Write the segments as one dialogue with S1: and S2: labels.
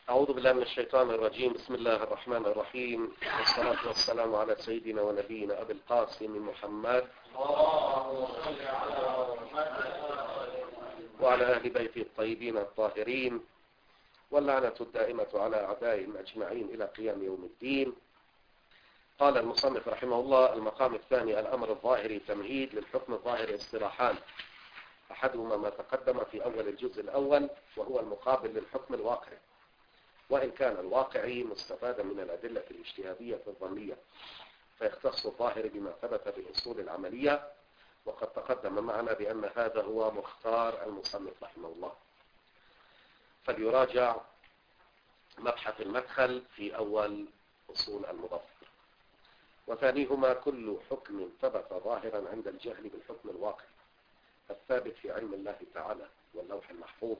S1: أعوذ بالله من الشيطان الرجيم. بسم الله الرحمن الرحيم، والصلاة والسلام على سيدنا ونبينا أبي القاسم محمد وعلى أهل بيته الطيبين الطاهرين، واللعنة الدائمة على أعدائهم أجمعين إلى قيام يوم الدين. قال المصنف رحمه الله: المقام الثاني الأمر الظاهري، تمهيد للحكم الظاهري اصطلاحان، أحدهما ما تقدم في أول الجزء الأول وهو المقابل للحكم الواقعي، وإن كان الواقعي مستفادا من الأدلة الاجتهادية الظنية فيختص الظاهر بما ثبت بالأصول العملية، وقد تقدم معنا بأن هذا هو مختار المصنف رحمه الله، فليراجع مبحث المدخل في أول أصول المظفر. وثانيهما كل حكم ثبت ظاهرا عند الجهل بالحكم الواقعي الثابت في علم الله تعالى واللوح المحفوظ،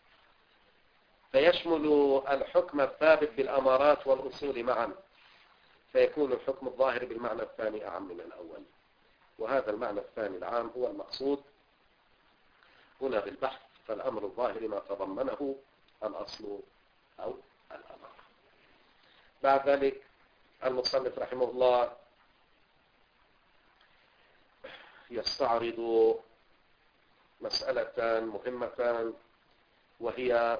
S1: فيشمل الحكم الثابت بالأمارات والأصول معا، فيكون الحكم الظاهر بالمعنى الثاني أعم من الأول، وهذا المعنى الثاني العام هو المقصود هنا بالبحث. فالأمر الظاهر ما تضمنه الأصل أو الأمر. بعد ذلك المصنف رحمه الله يستعرض مسألة مهمة، وهي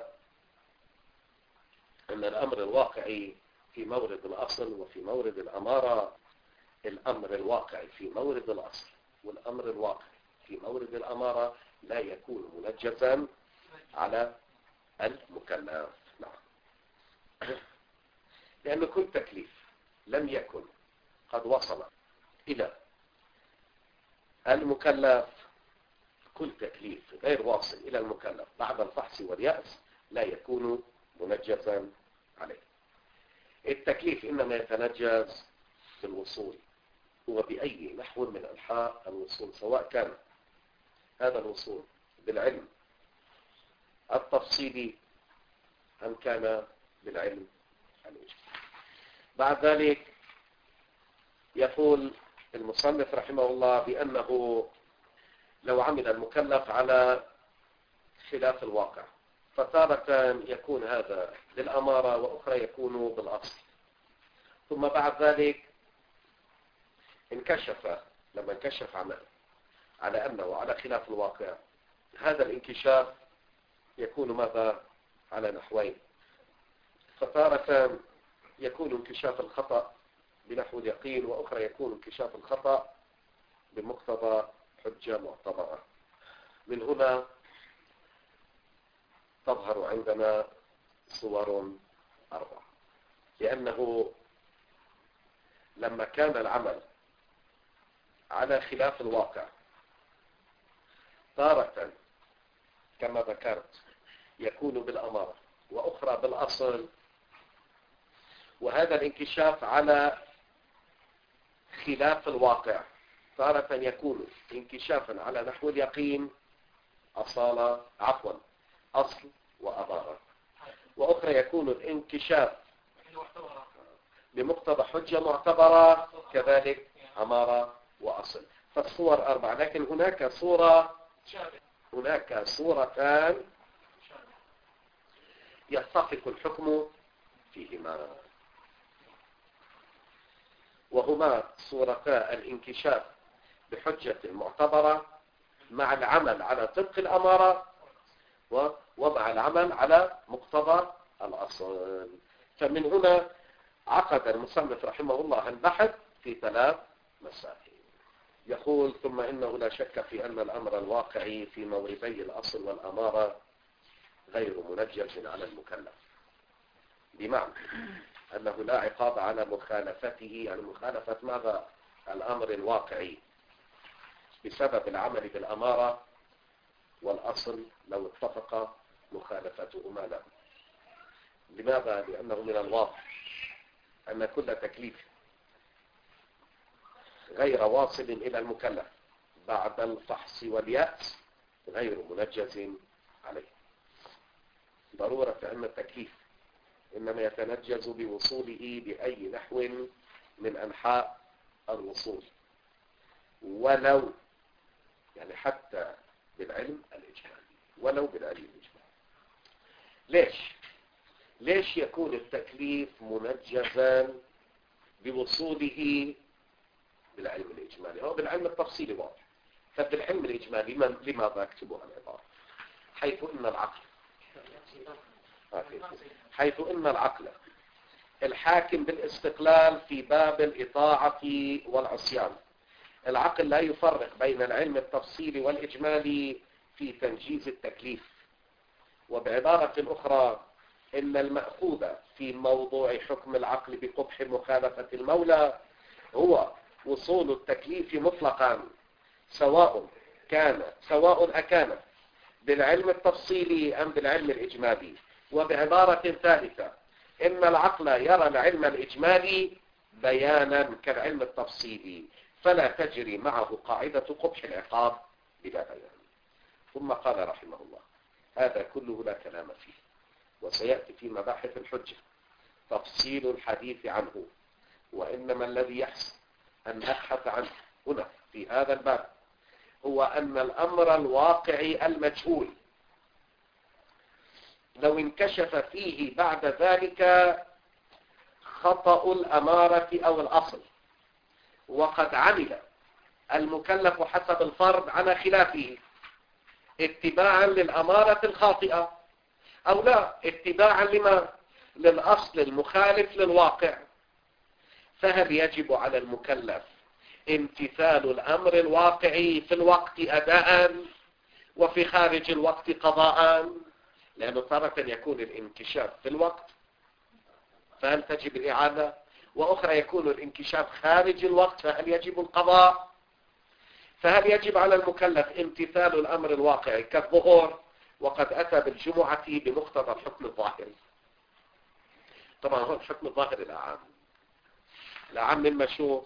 S1: أن الأمر الواقعي في مورد الأصل وفي مورد الأمارة. الأمر الواقعي في مورد الأصل والأمر الواقعي في مورد الأمارة لا يكون منجزا على المكلف. نعم. لأن كل تكليف لم يكن قد وصل إلى المكلف، كل تكليف غير واصل إلى المكلف بعد الفحص واليأس لا يكون منجزا عليه. التكليف إنما يتنجز بالوصول وبأي نحو من أنحاء الوصول، سواء كان هذا الوصول بالعلم التفصيلي أم كان بالعلم الإجمالي. بعد ذلك يقول المصنف رحمه الله بأنه لو عمل المكلف على خلاف الواقع فتارة يكون هذا للأمارة وأخرى يكون بالأصل، ثم بعد ذلك لما انكشف عمل على أنه على خلاف الواقع، هذا الانكشاف يكون ماذا؟ على نحوين. فتارة يكون انكشاف الخطأ بنحو اليقين، وأخرى يكون انكشاف الخطأ بمقتضى حجة معتبرة. من هنا تظهر عندنا صور أربعة، لأنه لما كان العمل على خلاف الواقع تارة كما ذكرت يكون بالأمارة وأخرى بالأصل، وهذا الانكشاف على خلاف الواقع تارة يكون انكشافا على نحو اليقين أصل وأمارة، وأخرى يكون الانكشاف بمقتضى حجة معتبرة كذلك أمارة وأصل. فالصور أربعة، لكن هناك صورتان يتفق الحكم فيهما، وهما صورتا الانكشاف بحجة معتبرة مع العمل على طبق الأمارة ومع العمل على مقتضى الأصل. فمن هنا عقد المصنف رحمه الله البحث في 3 مسائل. يقول: ثم إنه لا شك في أن الأمر الواقعي في موردي الأصل والأمارة غير منجز على المكلف، بمعنى أنه لا عقاب على مخالفته، يعني مخالفة ماذا؟ الأمر الواقعي بسبب العمل بالأمارة والأصل لو اتفق مخالفتهما له. لماذا؟ لأنه من الواضح أن كل تكليف غير واصل إلى المكلف بعد الفحص واليأس غير منجز عليه، ضرورة أن التكليف إنما يتنجز بوصوله بأي نحو من أنحاء الوصول، ولو يعني حتى بالعلم الإجمالي، ولو بالعلم الإجمالي. ليش؟ ليش يكون التكليف منجزا بوصوله بالعلم الإجمالي؟ هو بالعلم التفصيلي واضح. فبالعلم الإجمالي لماذا أكتبها العبارة؟ حيث إن العقل الحاكم بالاستقلال في باب الإطاعة والعصيان، العقل لا يفرق بين العلم التفصيلي والإجمالي في تنجيز التكليف. وبعبارة أخرى، إن المأخوذ في موضوع حكم العقل بقبح مخالفة المولى هو وصول التكليف مطلقا، سواء أكان بالعلم التفصيلي أم بالعلم الإجمالي. وبعبارة ثالثة، إن العقل يرى العلم الإجمالي بيانا كالعلم التفصيلي، فلا تجري معه قاعدة قبح العقاب بلا بيان. ثم قال رحمه الله: هذا كله لا كلام فيه، وسيأتي في مباحث الحجة تفصيل الحديث عنه، وإنما الذي يحسن أن نبحث عنه هنا في هذا الباب هو أن الأمر الواقعي المجهول لو انكشف فيه بعد ذلك خطأ الأمارة أو الأصل، وقد عمل المكلف حسب الفرض على خلافه اتباعا للأمارة الخاطئة، أو لا اتباعا للأصل المخالف للواقع، فهل يجب على المكلف امتثال الأمر الواقعي في الوقت أداء وفي خارج الوقت قضاء؟ لأنه تارة يكون الانكشاف في الوقت فهل تجب الإعادة، وأخرى يكون الانكشاف خارج الوقت فهل يجب القضاء؟ فهل يجب على المكلف امتثال الأمر الواقعي كالظهور وقد أتى بالجمعة بمقتضى الحكم الظاهري؟ طبعا هو الحكم الظاهري الأعم من مشهور.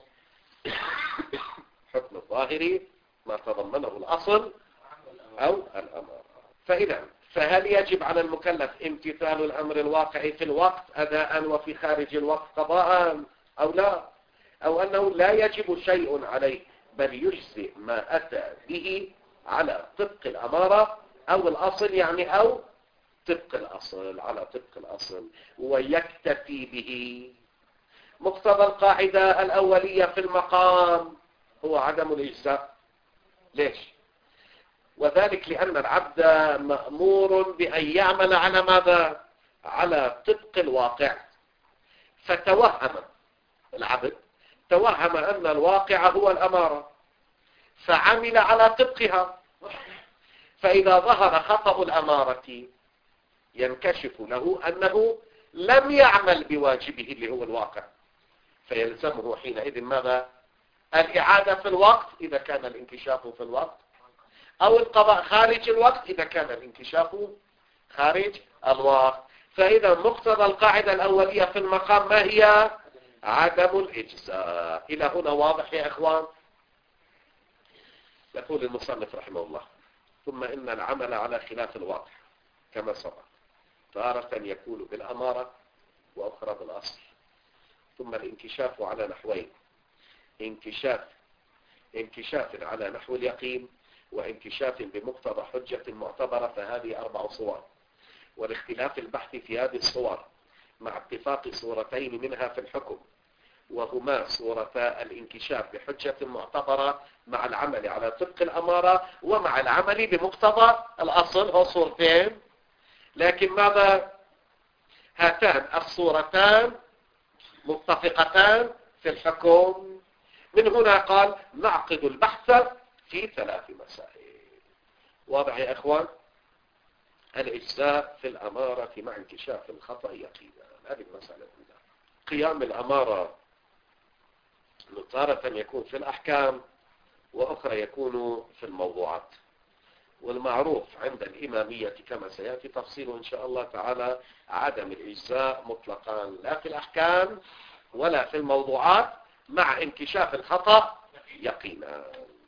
S1: حكم الظاهري ما تضمنه الأصل أو الأمر. فهل يجب على المكلف امتثال الأمر الواقعي في الوقت أداء وفي خارج الوقت قضاء أو لا، أو أنه لا يجب شيء عليه بل يجزئ ما أتى به على طبق الأمارة أو الأصل، يعني أو طبق الأصل على طبق الأصل ويكتفي به. مقتضى القاعدة الأولية في المقام هو عدم الإجزاء. ليش؟ وذلك لأن العبد مأمور بأن يعمل على ماذا؟ على طبق الواقع. فتوهم العبد أن الواقع هو الأمارة فعمل على طبقها، فإذا ظهر خطأ الأمارة ينكشف له أنه لم يعمل بواجبه اللي هو الواقع، فيلزمه حينئذ ماذا؟ الإعادة في الوقت إذا كان الانكشاف في الوقت، أو القضاء خارج الوقت إذا كان الانكشاف خارج الوقت. فإذا مقتضى القاعدة الأولية في المقام ما هي؟ عدم الإجزاء. إلى هنا واضح يا إخوان؟ يقول المصنف رحمه الله: ثم إن العمل على خلاف الواقع كما سبق تارة يكون بالأمارة وأخرى بالأصل. ثم الانكشاف على نحوين: انكشاف على نحو اليقين، وانكشاف بمقتضى حجة معتبرة، فهذه 4 صور. والاختلاف البحث في هذه الصور مع اتفاق صورتين منها في الحكم، وهما صورتا الانكشاف بحجة معتبرة مع العمل على طبق الأمارة، ومع العمل بمقتضى الأصل، هو صورتين. لكن ماذا؟ هاتان الصورتان متفقتان في الحكم. من هنا قال: نعقد البحث في 3 مسائل. واضح يا إخوان؟ الإجزاء في الأمارة مع انكشاف الخطأ يقينا، هذه المسألة الأولى. قيام الأمارة تارة يكون في الأحكام وأخرى يكون في الموضوعات. والمعروف عند الإمامية كما سيأتي تفصيله إن شاء الله تعالى عدم الإجزاء مطلقا، لا في الأحكام ولا في الموضوعات، مع انكشاف الخطأ يقينا.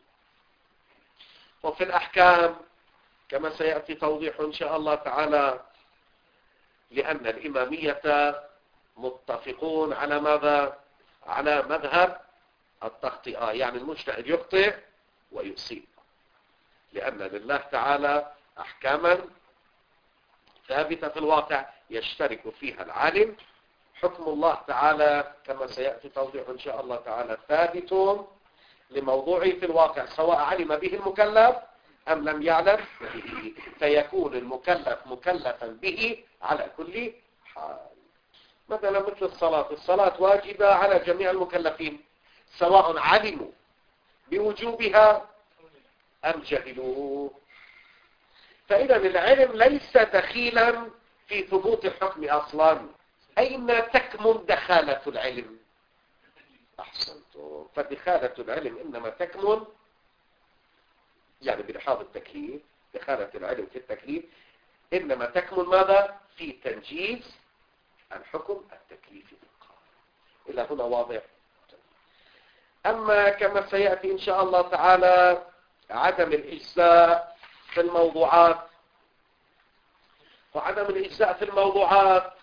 S1: وفي الأحكام كما سيأتي توضيح إن شاء الله تعالى، لأن الإمامية متفقون على ماذا؟ على مذهب التخطئة، يعني المجتهد يخطئ ويصيب، لأن لله تعالى أحكاما ثابتة في الواقع يشترك فيها العالم. حكم الله تعالى كما سيأتي توضيح إن شاء الله تعالى ثابت لموضوعه في الواقع، سواء علم به المكلف أم لم يعلم به، فيكون المكلف مكلفا به على كل حال. مثلا مثل الصلاة واجبة على جميع المكلفين سواء علموا بوجوبها أم جهلوا. فإذا العلم ليس دخيلا في ثبوت الحكم أصلا. أين تكمن دخالة العلم؟ أحسنتم. فدخالة العلم إنما تكمن يعني بلحاظ التكليف، دخالة العلم في التكليف إنما تكمن ماذا؟ في تنجيز الحكم التكليفي بالقانون. إلى هنا واضح. أما كما سيأتي إن شاء الله تعالى عدم الإجزاء في الموضوعات، وعدم الإجزاء في الموضوعات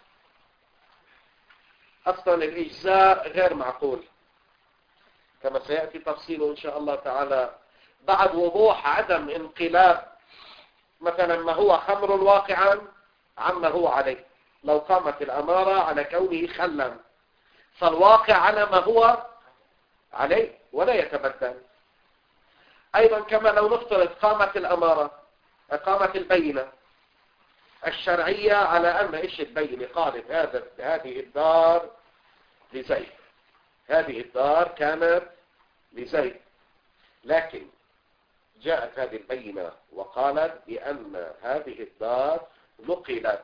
S1: أصلا الإجزاء غير معقول كما سيأتي تفصيله إن شاء الله تعالى بعد وضوح عدم انقلاب مثلا ما هو خمر واقعا عما هو عليه. لو قامت الأمارة على كونه خلا فالواقع على ما هو عليه ولا يتبدل. أيضا كما لو نفترض قامت الأمارة، قامت البينة الشرعية على أن إيش البينة؟ قالت هذه الدار لزيد، هذه الدار كانت لزيد، لكن جاءت هذه البينة وقالت بأن هذه الدار نقلت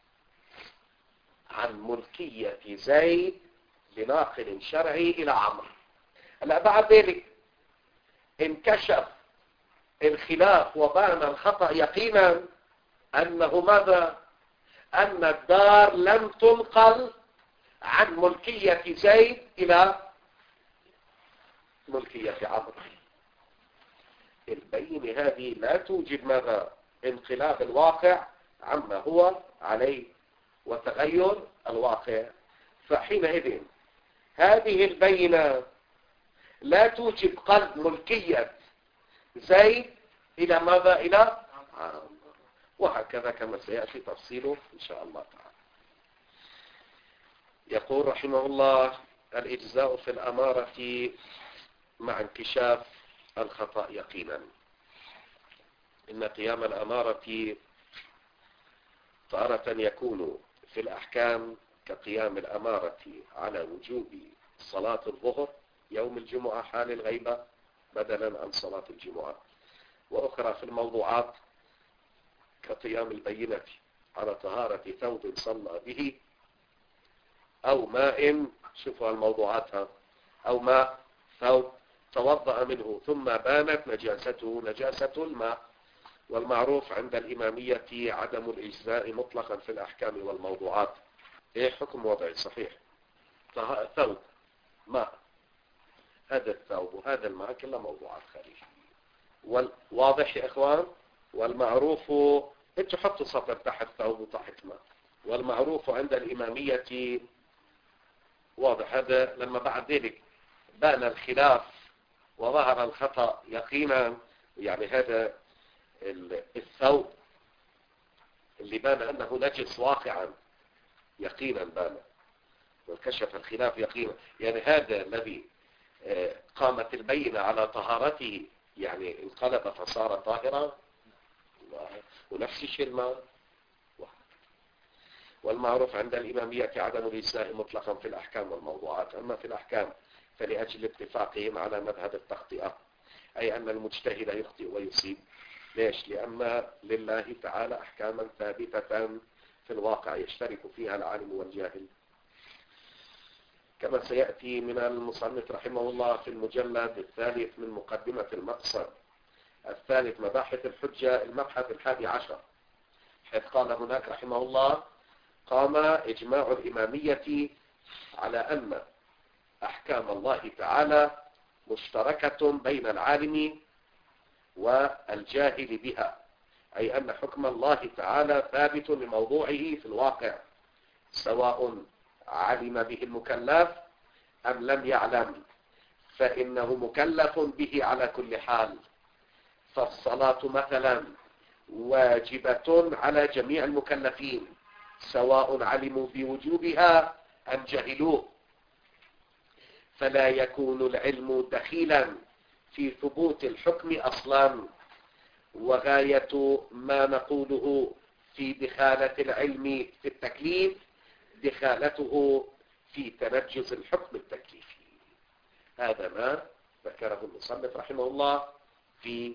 S1: عن ملكية زيد بناقل شرعي إلى عمرو. هلا بعد ذلك انكشف الخلاف وبان الخطأ يقينا أنه ماذا؟ أن الدار لم تنقل عن ملكية زيد إلى ملكية عمرو. البينة هذه لا توجد ماذا؟ انقلاب الواقع عما هو عليه وتغير الواقع. فحينئذ هذه البينة لا توجب قلب ملكية زيد إلى ماذا؟ إلى عمرو. وهكذا كما سيأتي تفصيله إن شاء الله تعالى. يقول رحمه الله الإجزاء في الأمارة مع انكشاف الخطأ يقينا. إن قيام الأمارة تارة يكون في الأحكام كقيام الأمارة على وجوب صلاة الظهر يوم الجمعة حال الغيبة بدلا عن صلاة الجمعة، وأخرى في الموضوعات كقيام البينة على طهارة ثوب صلى به أو ماء، شوفوا الموضوعات، أو ماء ثوب توضأ منه ثم بانت نجاسته نجاسة الماء. والمعروف عند الإمامية عدم الإجزاء مطلقا في الأحكام والموضوعات. إيه حكم وضعي صحيح؟ ثوب ماء، هذا الثوب وهذا الماء كلها موضوعات خارجية. واضح يا إخوان؟ والمعروف انتوا حطوا سطر تحت ثوب وتحت ماء. والمعروف عند الإمامية واضح. هذا لما بعد ذلك بان الخلاف وظهر الخطأ يقينا، يعني هذا الثوب اللي بان أنه نجس واقعا يقينا بان وكشف الخلاف يقينا، يعني هذا الذي قامت البينة على طهارته يعني انقلب فصار طاهرا، ونفس الشيء الماء. والمعروف عند الإمامية عدم الإجزاء مطلقا في الأحكام والموضوعات. أما في الأحكام فلأجل اتفاقهم على مذهب التخطئة، أي أن المجتهد يخطئ ويصيب. ليش؟ لأن لله تعالى أحكاما ثابتة في الواقع يشترك فيها العالم والجاهل، كما سيأتي من المصنف رحمه الله في المجلد الثالث من مقدمة المقصد الثالث مباحث الحجة المبحث 11، حيث قال هناك رحمه الله: قام إجماع الإمامية على أن أحكام الله تعالى مشتركة بين العالم والجاهل بها، أي أن حكم الله تعالى ثابت لموضوعه في الواقع سواء علم به المكلف أم لم يعلم، فإنه مكلف به على كل حال. فالصلاة مثلا واجبة على جميع المكلفين سواء علموا بوجوبها أم جهلوه، فلا يكون العلم دخيلا في ثبوت الحكم أصلا. وغاية ما نقوله في دخالة العلم في التكليف دخالته في تنجز الحكم التكليفي. هذا ما ذكره المصنف رحمه الله في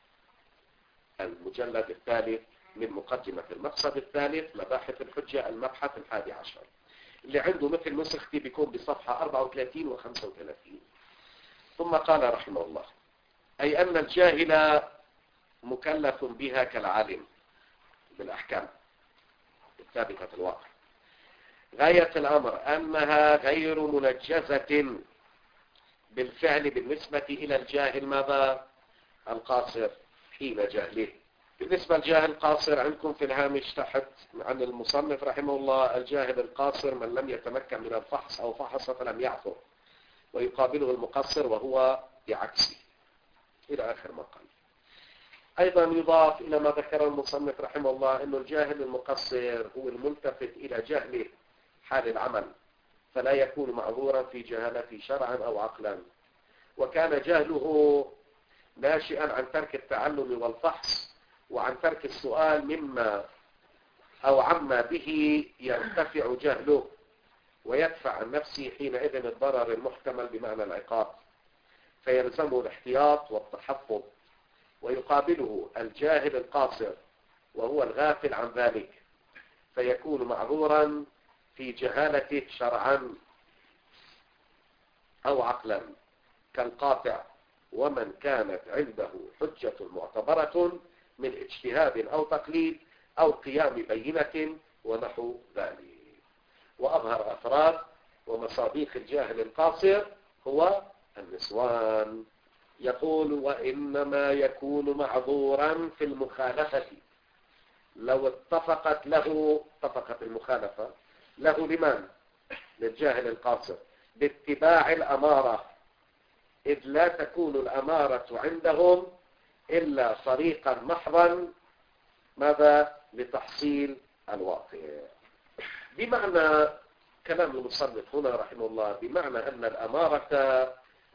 S1: المجلد الثالث من مقدمة المقصد الثالث مباحث الحجة، المبحث 11. اللي عنده مثل نسختي بيكون بصفحة 34 و 35. ثم قال رحمه الله: أي أن الجاهل مكلف بها كالعالم بالأحكام الثابتة في الواقع. غاية الأمر أنها غير منجزة بالفعل بالنسبة إلى الجاهل ماذا؟ القاصر حين جهله. بالنسبة للجاهل القاصر عندكم في الهامش تحت عن المصنف رحمه الله: الجاهل القاصر من لم يتمكن من الفحص أو فحص فلم يعثر، ويقابله المقصر وهو بعكسه، إلى آخر ما قال. أيضا يضاف إلى ما ذكر المصنف رحمه الله أن الجاهل المقصر هو الملتفت إلى جهله حال العمل، فلا يكون معذورا في جهالته شرعا أو عقلا، وكان جهله ناشئا عن ترك التعلم والفحص وعن ترك السؤال مما أو عما به يرتفع جهله ويدفع عن نفسه حينئذ الضرر المحتمل بمعنى العقاب، فيلزمه الاحتياط والتحفظ. ويقابله الجاهل القاصر وهو الغافل عن ذلك، فيكون معذورا في جهالته شرعا أو عقلا كالقاطع، ومن كانت عنده حجة معتبرة من اجتهاد أو تقليد أو قيام بينة ونحو ذلك. وأظهر أفراد ومصاديق الجاهل القاصر هو النسوان. يقول: وإنما يكون معذورا في المخالفة لو اتفقت المخالفة له لمن؟ للجاهل القاصر باتباع الأمارة، إذ لا تكون الأمارة عندهم إلا طريقا محضا ماذا؟ لتحصيل الواقع. بمعنى كلام المصنف هنا رحمه الله بمعنى أن الأمارة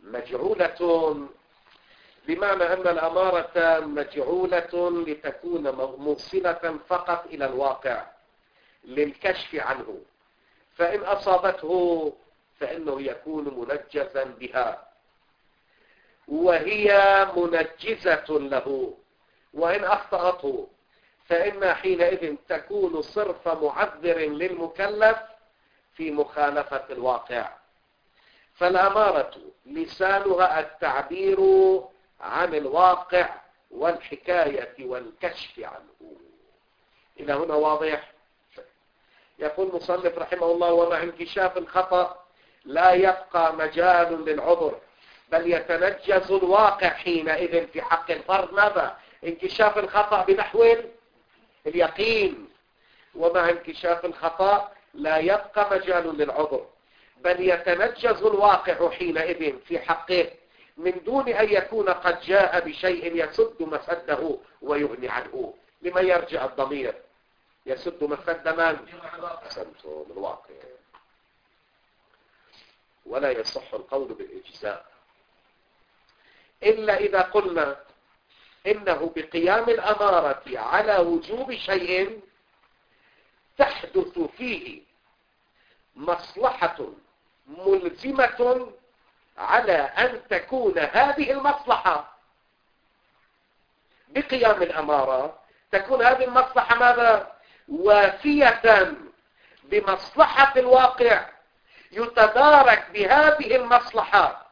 S1: مجعولة لتكون موصلة فقط إلى الواقع للكشف عنه، فإن أصابته فإنه يكون منجزا بها وهي منجزة له، وإن أخطأته فإن حينئذ تكون صرف معذر للمكلف في مخالفة الواقع. فالأمارة لسانها التعبير عن الواقع والحكاية والكشف عنه. إلى هنا واضح؟ يقول المصنف رحمه الله: ومع انكشاف الخطأ لا يبقى مجال للعذر، بل يتنجز الواقع حينئذ في حق الفرد ماذا؟ انكشاف الخطأ بنحو اليقين. ومع انكشاف الخطأ لا يبقى مجال للعذر، بل يتنجز الواقع حينئذ في حقه من دون أن يكون قد جاء بشيء يسد مسده ويغني عنه. لما يرجع الضمير؟ يسد مسد من؟ أحسنتم، الواقع. ولا يصح القول بالإجزاء إلا إذا قلنا إنه بقيام الأمارة على وجوب شيء تحدث فيه مصلحة ملزمة على أن تكون هذه المصلحة بقيام الأمارة، تكون هذه المصلحة ماذا؟ وافية بمصلحة الواقع، يتدارك بهذه المصلحة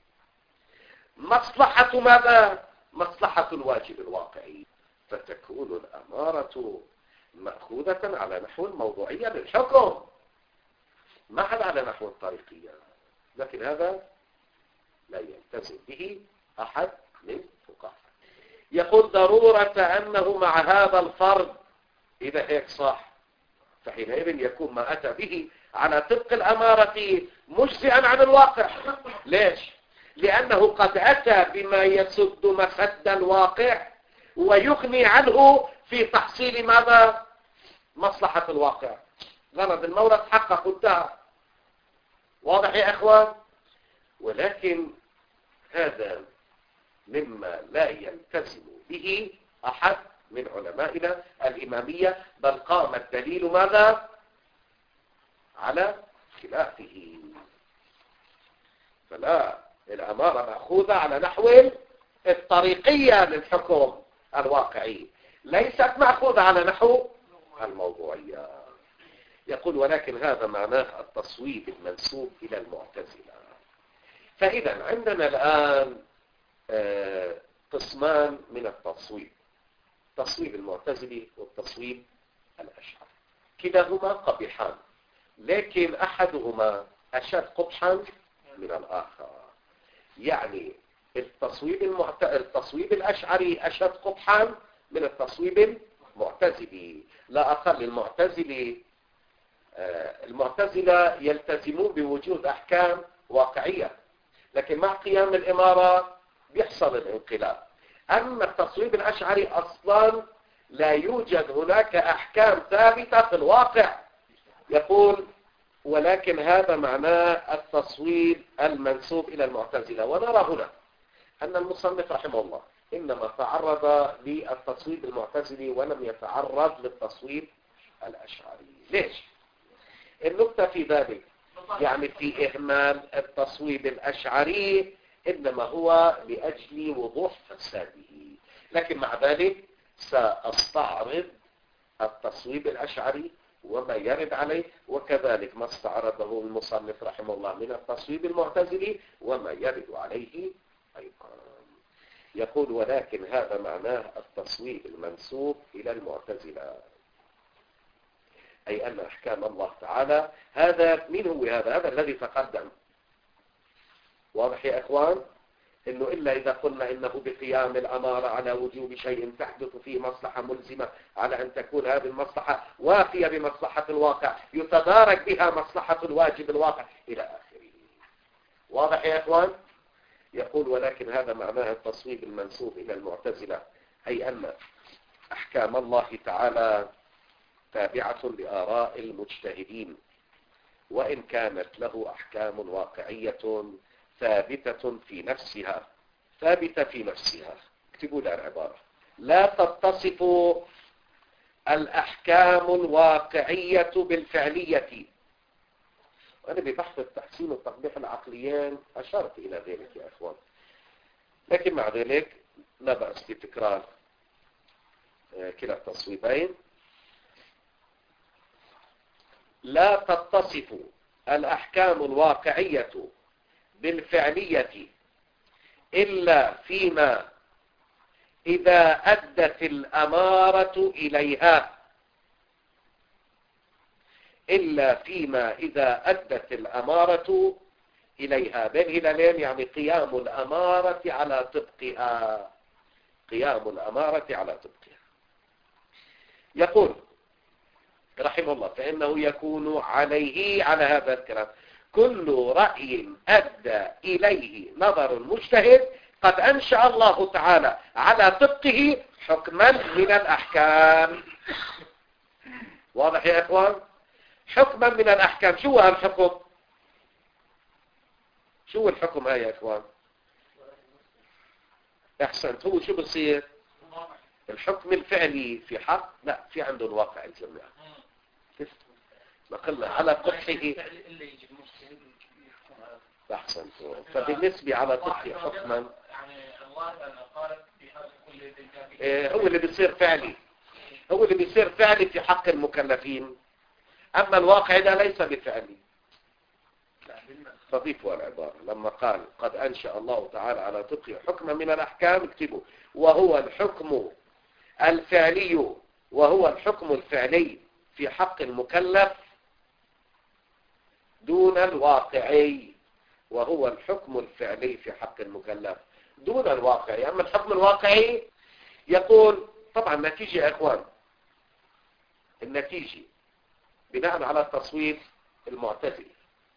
S1: مصلحة ماذا؟ مصلحة الواجب الواقعي، فتكون الأمارة مأخوذة على نحو الموضوعية للحكم، ما على نحو الطريقية. لكن هذا لا يلتزم به أحد من الفقهاء. يقول: ضرورة أنه مع هذا الفرض، إذا هيك صح، فحينئذ يكون ما أتى به على طبق الأمارة مجزئا عن الواقع. ليش؟ لأنه قد أتى بما يسد مسد الواقع ويغني عنه في تحصيل ماذا؟ مصلحة الواقع. غرض المورد حقق انتهى. واضح يا أخوان؟ ولكن هذا مما لا يلتزم به أحد من علمائنا الإمامية، بل قام الدليل ماذا؟ على خلافه. فلا، الأمارة مأخوذة على نحو الطريقية للحكم الواقعي، ليست مأخوذة على نحو الموضوعية. يقول ولكن هذا معناه التصويب المنسوب إلى المعتزلة. فإذا عندنا الآن قسمان من التصويب: التصويب المعتزلي والتصويب الأشعري. كلاهما قبيحان، لكن أحدهما أشد قبحا من الآخر. يعني التصويب الأشعري أشد قبحا من التصويب المعتزلي. لا أقل، المعتزلة يلتزمون بوجود أحكام واقعية، لكن مع قيام الإمارة بيحصل الانقلاب. أما التصويب الأشعري أصلا لا يوجد هناك أحكام ثابتة في الواقع. يقول ولكن هذا معناه التصويب المنسوب إلى المعتزلة. ونرى هنا أن المصنف رحمه الله إنما تعرض للتصويب المعتزلي ولم يتعرض للتصويب الأشعري. ليش؟ النقطة في ذلك يعني في إهمال التصويب الأشعري إنما هو لأجل وضوح فساده، لكن مع ذلك سأستعرض التصويب الأشعري وما يرد عليه، وكذلك ما استعرضه المصنف رحمه الله من التصويب المعتزلي وما يرد عليه أيضا. يقول ولكن هذا معناه التصويب المنسوب إلى المعتزلة، أي أن أحكام الله تعالى هذا من هو هذا الذي تقدم. واضح يا إخوان؟ إنه إلا إذا قلنا إنه بقيام الأمارة على وجوب شيء تحدث فيه مصلحة ملزمة على أن تكون هذه المصلحة وافية بمصلحة الواقع يتدارك بها مصلحة الواجب الواقع إلى آخره. واضح يا إخوان؟ يقول ولكن هذا معناه التصويب المنسوب إلى المعتزلة، أي أن أحكام الله تعالى تابعة لآراء المجتهدين، وإن كانت له أحكام واقعية ثابتة في نفسها. ثابتة في نفسها، اكتبوا لها العبارة: لا تتصف الأحكام الواقعية بالفعلية. وأنا ببحث التحسين والتقبيح العقليين أشرت إلى ذلك يا أخوان، لكن مع ذلك لا بأس بتكرار كلا التصويبين. لا تتصف الأحكام الواقعية بالفعلية إلا فيما إذا أدت الأمارة إليها، إلا فيما إذا أدت الأمارة إليها. بين هلالين يعني قيام الأمارة على طبقها، قيام الأمارة على طبقها. يقول رحمه الله فإنه يكون عليه على هذا الكلام كل رأي أدى إليه نظر مجتهد قد أنشأ الله تعالى على طبقه حكما من الأحكام. واضح يا إخوان؟ حكما من الأحكام. شو هو الحكم؟ شو الحكم هاي يا إخوان؟ أحسنت. هو شو بصير؟ الحكم الفعلي في حق؟ لا، في عنده الواقع الجميع. كيف؟ نقلنا على طبقه. أحسنت. فبالنسبة على طبقه حكما هو اللي بيصير فعلي، هو اللي بيصير فعلي في حق المكلفين، أما الواقع ده ليس بفعلي. تضيفوا العبارة لما قال قد أنشأ الله تعالى على طبقه حكما من الأحكام، اكتبوا وهو الحكم الفعلي، وهو الحكم الفعلي في حق المكلف دون الواقعي، وهو الحكم الفعلي في حق المكلف دون الواقعي. أما الحكم الواقعي يقول طبعا نتيجة يا إخوان، النتيجة بناء على التصويب المعتزلي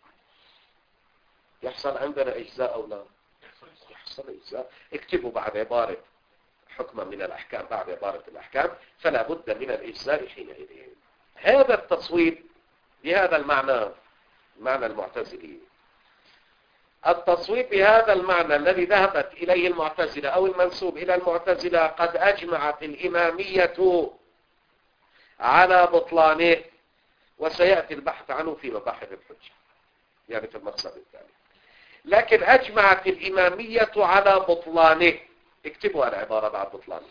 S1: يحصل عندنا إجزاء أو لا؟ يحصل إجزاء. اكتبوا بعد عبارة حكما من الأحكام بعد عبارة الأحكام، فلا بد من الإجزاء حينئذ. هذا التصويب بهذا المعنى، المعنى المعتزلي. التصويب بهذا المعنى الذي ذهبت إليه المعتزلة أو المنسوب إلى المعتزلة قد أجمعت الإمامية على بطلانه، وسيأتي البحث عنه في مباحث الحجة، يعني في المقصد الثاني. لكن أجمعت الإمامية على بطلانه، اكتبوا العبارة بعد بطلانه،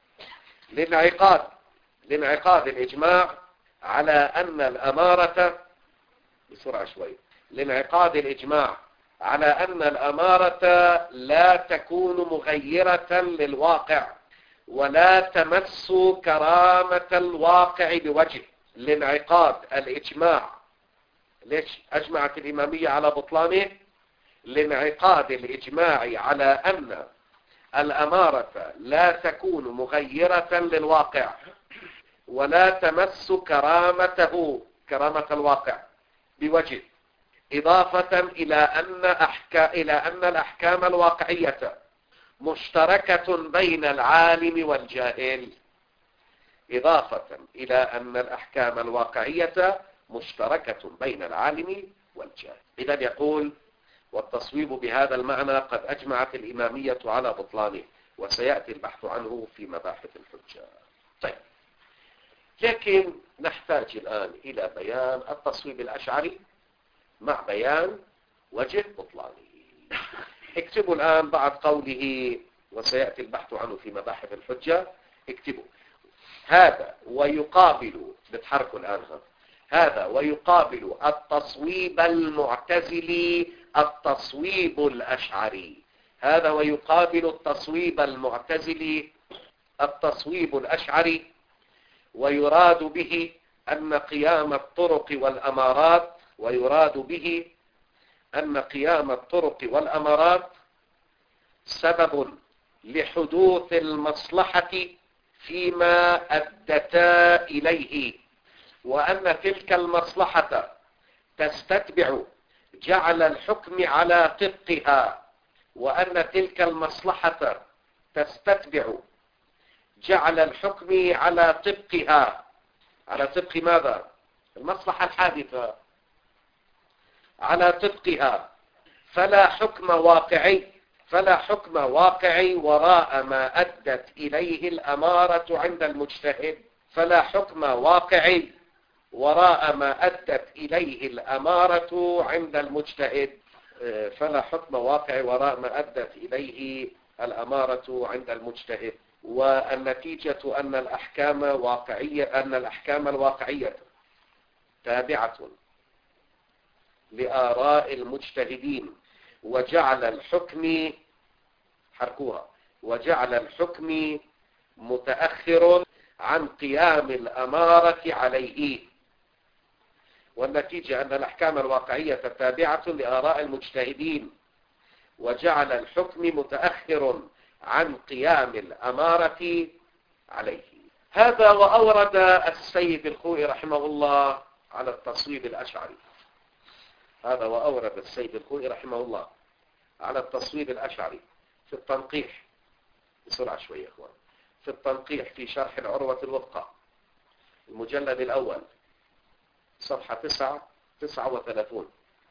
S1: لانعقاد الإجماع على أن الأمارة، بسرعة شوي، لانعقاد الإجماع على أن الأمارة لا تكون مغيرة للواقع ولا تمس كرامة الواقع بوجه. لانعقاد الإجماع، ليش أجمعت الإمامية على بطلانه؟ لانعقاد الإجماع على أن الأمارة لا تكون مغيرة للواقع ولا تمس كرامة الواقع بوجه، إضافة إلى أن الأحكام الواقعية مشتركة بين العالم والجاهل. إضافة إلى أن الأحكام الواقعية مشتركة بين العالم والجاهل. إذن يقول: والتصويب بهذا المعنى قد أجمعت الإمامية على بطلانه، وسيأتي البحث عنه في مباحث الحجة. طيب، لكن نحتاج الآن إلى بيان التصويب الأشعري مع بيان وجه بطلانه. اكتبوا الآن بعد قوله وسيأتي البحث عنه في مباحث الحجة، اكتبوا: هذا ويقابل، بتحركوا الآن، هذا ويقابل التصويب المعتزلي التصويب الأشعري. هذا ويقابل التصويب المعتزلي التصويب الأشعري، ويراد به أن قيام الطرق والأمارات، سبب لحدوث المصلحة فيما أدتا إليه، وأن تلك المصلحة تستتبع جعل الحكم على طبقها، وأن تلك المصلحة تستتبع جعل الحكم على طبقها. على طبق ماذا؟ المصلحة الحادثة، على طبقها. فلا حكم واقعي وراء ما أدت إليه الأمارة عند المجتهد. فلا حكم واقعي وراء ما أدت إليه الأمارة عند المجتهد. فلا حكم واقعي وراء ما أدت إليه الأمارة عند المجتهد. والنتيجة أن الأحكام الواقعية تابعة لآراء المجتهدين، وجعل الحكم متأخر عن قيام الأمارة عليه. والنتيجة أن الأحكام الواقعية تابعة لآراء المجتهدين، وجعل الحكم متأخر عن قيام الأمارة عليه. هذا وأورد السيد الخوئي رحمه الله على التصويب الأشعري. في التنقيح، بسرعة شوية أخوان، في التنقيح في شرح العروة الوثقى المجلد الأول صفحة 39.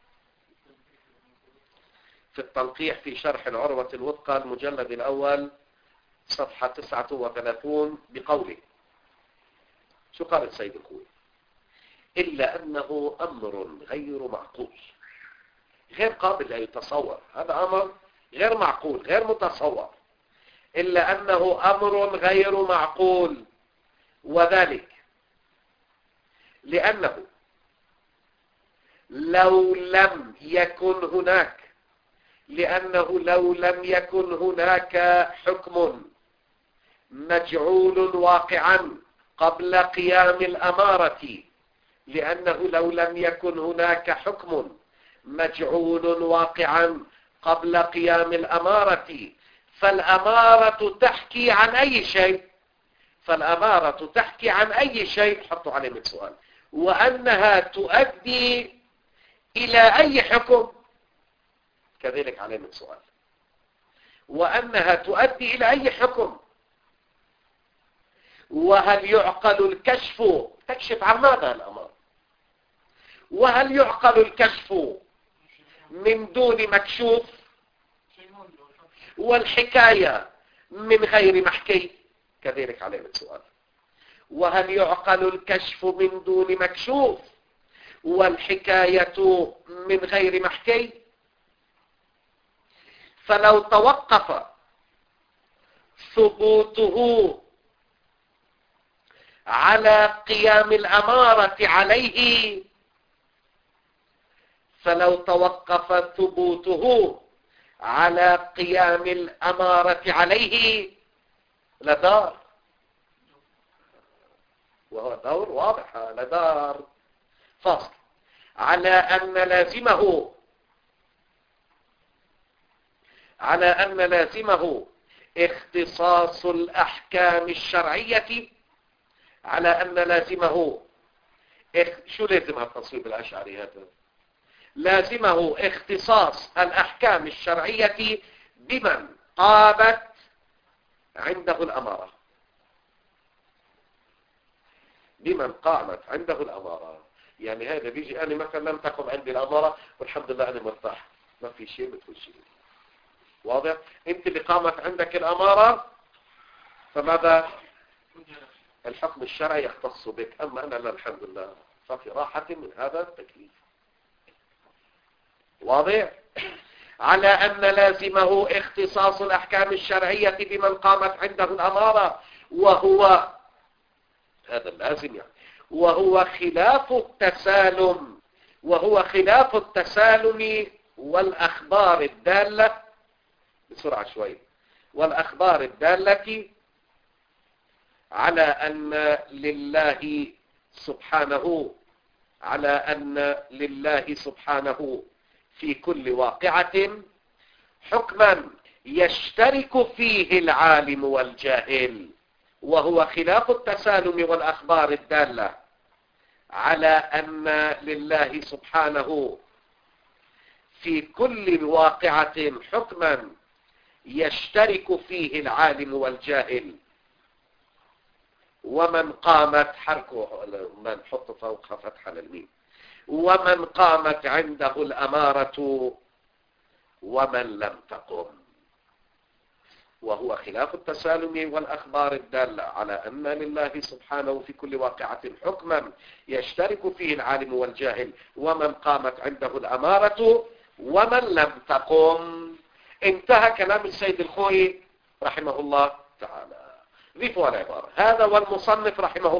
S1: في التنقيح في شرح العروة الوثقى المجلد الأول صفحة 39 بقوله: شو قال السيد الخوئي؟ إلا أنه أمر غير معقول، غير قابل أن يتصور. هذا أمر غير معقول، غير متصور. إلا أنه أمر غير معقول، وذلك لأنه لو لم يكن هناك حكم مجعول واقعا قبل قيام الأمارة، لأنه لو لم يكن هناك حكم مجعول واقعا قبل قيام الأمارة، فالأمارة تحكي عن أي شيء، حطوا عليه من سؤال، وأنها تؤدي إلى أي حكم، كذلك عليه من سؤال، وأنها تؤدي إلى أي حكم. وهل يعقل الكشف؟ تكشف عن ماذا الأمر؟ وهل يعقل الكشف من دون مكشوف؟ والحكاية من غير محكي؟ كذلك علينا السؤال. وهل يعقل الكشف من دون مكشوف والحكاية من غير محكي؟ فلو توقف ثبوته على قيام الأمارة عليه، فلو توقف ثبوته على قيام الأمارة عليه لدار، وهو دور واضح لدار فصل على أن لازمه اختصاص الأحكام الشرعية، على أن لازمه شو لازم التصويب الأشعري هذا؟ لازمه اختصاص الأحكام الشرعية بمن قامت عنده الأمارة، بمن قامت عنده الأمارة. يعني هذا بيجي أنا مثلا لم تقم عندي الأمارة والحمد لله أنا مرتاح، ما في شيء بتقول شيء. واضح؟ أنت اللي قامت عندك الأمارة، فماذا؟ الحكم الشرعي يختص بك، أما أنا لا الحمد لله ففي راحة من هذا التكليف. واضح؟ على أن لازمه اختصاص الأحكام الشرعية بمن قامت عنده الأمارة، وهو هذا اللازم يعني، وهو خلاف التسالم والأخبار الدالة، بسرعة شوي، والأخبار الدالة على أن لله سبحانه في كل واقعة حكما يشترك فيه العالم والجاهل، وهو خلاف التسالم والأخبار الدالة على أن لله سبحانه في كل واقعة حكما يشترك فيه العالم والجاهل، ومن قامت حركه من حط فوقها فتحة للميم، ومن قامت عنده الأمارة ومن لم تقم، وهو خلاف التسالم والأخبار الدالة على أن لله سبحانه في كل واقعة حكما يشترك فيه العالم والجاهل، ومن قامت عنده الأمارة ومن لم تقم. انتهى كلام السيد الخوئي رحمه الله تعالى. ضيفوا العبارة: هذا والمصنف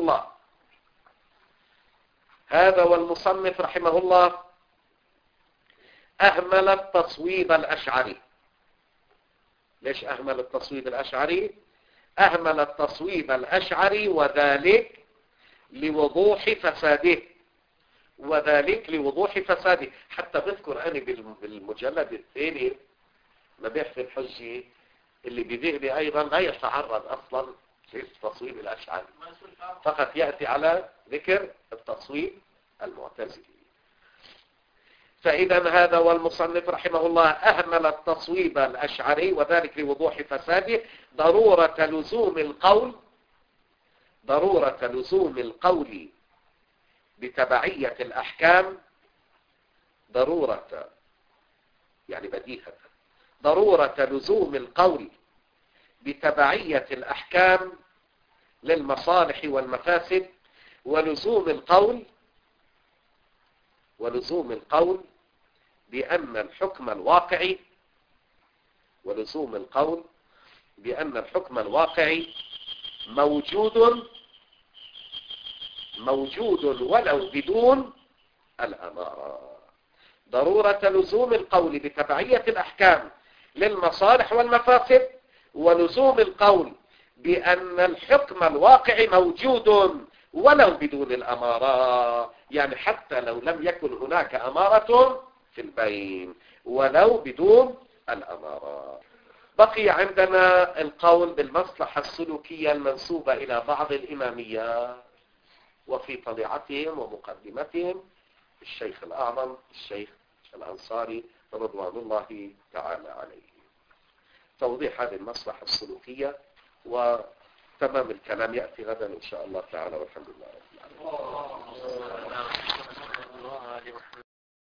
S1: رحمه الله أهمل التصويب الأشعري. ليش أهمل التصويب الأشعري؟ أهمل التصويب الأشعري وذلك لوضوح فساده. حتى بذكر أنا بالمجلد الثاني مبيح الحجي اللي بذهني أيضا لا يتعرض أصلا للتصويب الأشعري، فقط يأتي على ذكر التصويب المعتزلي. فإذا هذا والمصنف رحمه الله أهمل التصويب الأشعري وذلك لوضوح فساده، ضرورة لزوم القول بتبعية الأحكام، ضرورة لزوم القول بتبعية الأحكام للمصالح والمفاسد، ولزوم القول بأن الحكم الواقعي موجود ولو بدون الأمارة. ضرورة لزوم القول بتبعية الأحكام للمصالح والمفاسد، ولزوم القول بأن الحكم الواقعي موجود ولو بدون الأمارة، يعني حتى لو لم يكن هناك أمارة في البين، ولو بدون الأمارة. بقي عندنا القول بالمصلحة السلوكية المنسوبة إلى بعض الإمامية، وفي طليعتهم ومقدمتهم الشيخ الأعظم الشيخ الأنصاري رضوان الله تعالى عليه. توضيح هذه المصلحة السلوكية وتمام الكلام يأتي غدا إن شاء الله تعالى، والحمد لله رب العالمين.
S2: محمد